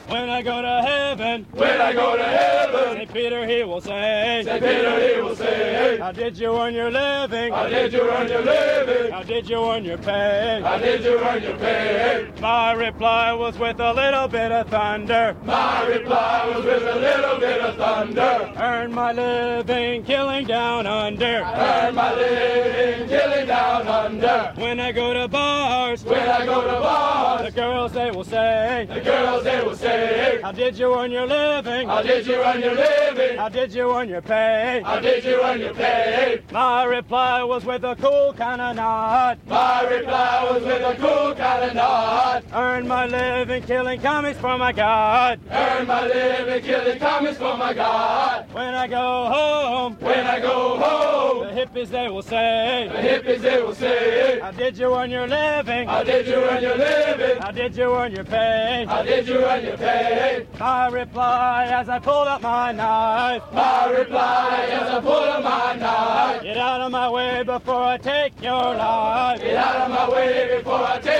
When I go to heaven, when I go to heaven, St. Peter he will say, St. Peter he will say, how did you earn your living? how did you earn your living? How did you earn your pay? How did you earn your pay? My reply was with a little bit of thunder. My reply was with a little bit of thunder. Earn my living killing down under. Earn my living killing down under. When I go to bars, when I go to bars, the girls they will say, the girls they will say, how did you earn your living? how did you earn your living? How did you earn your pay? How did you earn your pay? My reply was with a cool kind of nod. My reply was with a cool kind of nod. Earn my living killing commies for my God. Earn my living killing commies for my God. When I go home, when I go home, the hippies they will say, the hippies they will say, how did you earn your living? how did you earn your living? How did you earn your pay? How did you earn your pay? My reply as I pulled up my knife. My reply as I pulled up my knife. Get out of my way before I take your life. Get out of my way before I take